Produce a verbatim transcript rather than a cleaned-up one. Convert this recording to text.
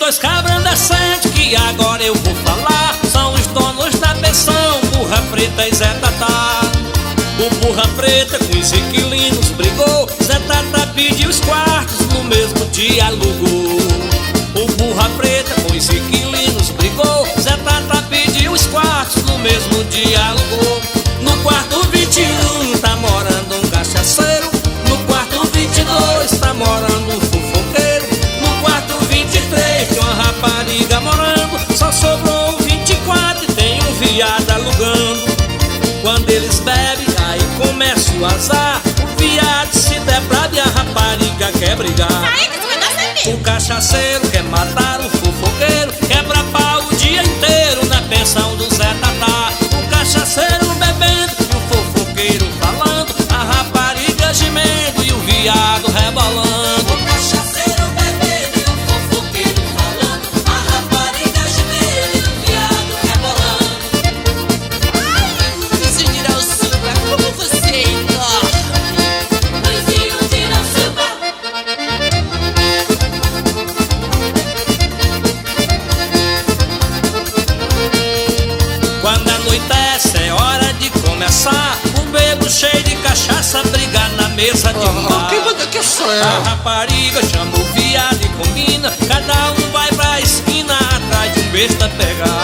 dois cabras decentes que agora eu vou falar. São os donos da pensão, Burra Preta e Zé Tatá. O Burra Preta com os inquilinos brigou, Zé Tatá pediu os quartos, no mesmo dia alugou. O Burra Preta com os inquilinos brigou, Zé Tatá pediu os quartos, no mesmo dia alugou. No quarto vinte e um tá morando um cachaceiro, no quarto vinte e dois tá morando um fofoqueiro, no quarto vinte e três tem uma rapariga morando, só sobrou o vinte e quatro e tem um viado alugando. Quando eles bebem, aí começa o azar, o viado se debrada e a rapariga quer brigar. O cachaceiro quer matar o fofoqueiro, quebra pau o dia inteiro na pensão do Zé Tatá. O cachaceiro bebendo e o fofoqueiro falando, a rapariga gemendo e o viado rebolando. O cachaceiro bebendo e o fofoqueiro falando, a rapariga gemendo e o viado rebolando. Luizinho de Irauçuba, como você enorme! Luizinho de Irauçuba. Quando anoitece é hora de começar, o bebo cheio de cachaça brigar na mesa de um bar. Quem manda que sou eu? A rapariga chama o viado e combina, cada um vai pra esquina atrás de um besta pegar.